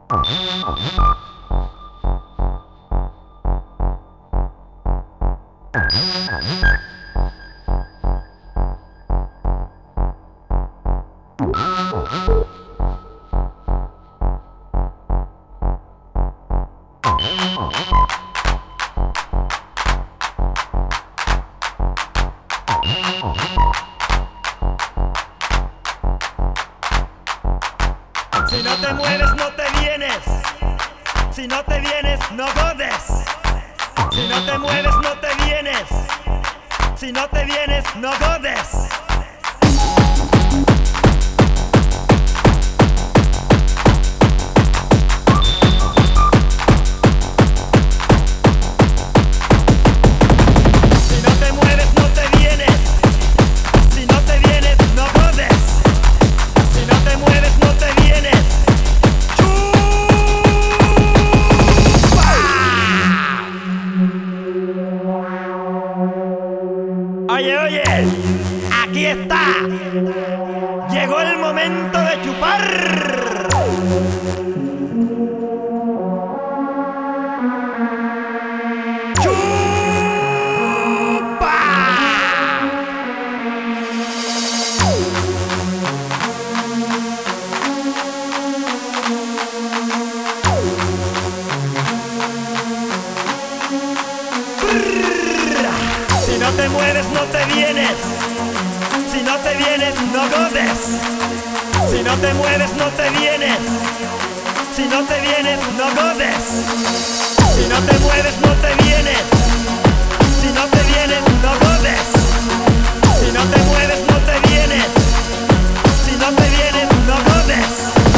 Si no te mueves, no te vienes. Si no te vienes, no godes. Si no te mueves, no te vienes. Si no te vienes, no godes. Oye, oye, aquí está. Llegó el momento de chupar. ¡Chupa! Si no te mueves, no te vienes. Si no te vienes, no godes. Si no te mueves, no te vienes. Si no te vienes, no godes. Si no te mueves, no te vienes. Si no te vienes, no godes. Si no te mueves, no te vienes. Si no te vienes, no godes.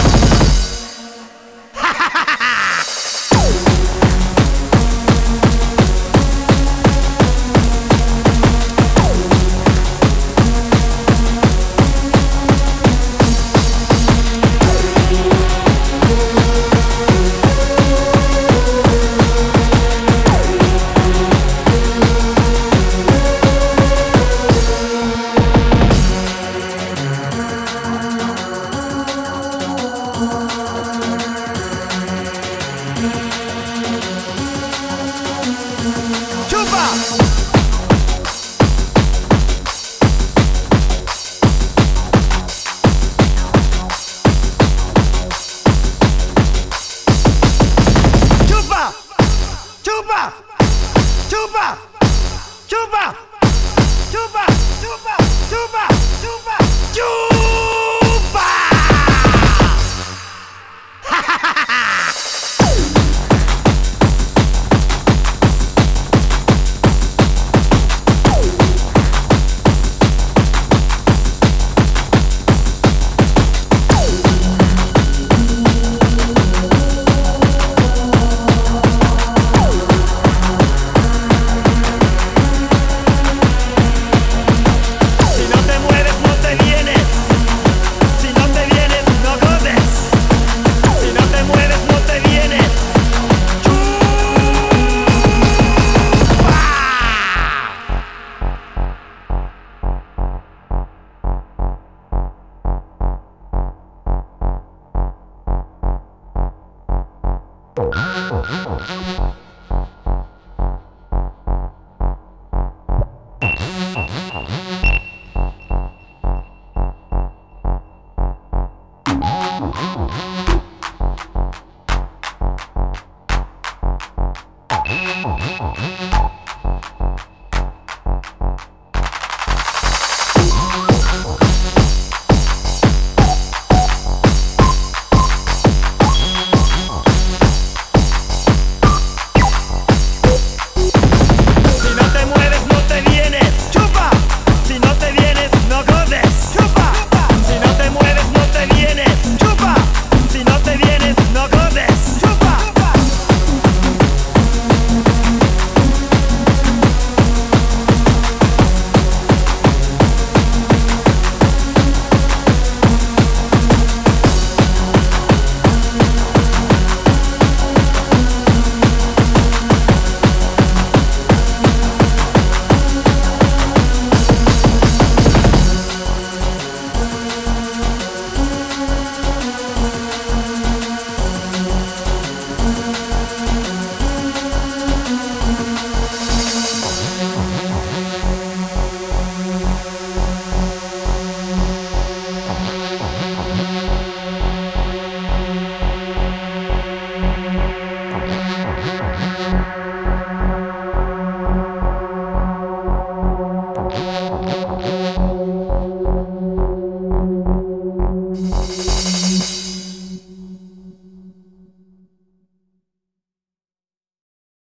Chupa, chupa, chupa, chupa, chupa, chupa, chupa, chupa.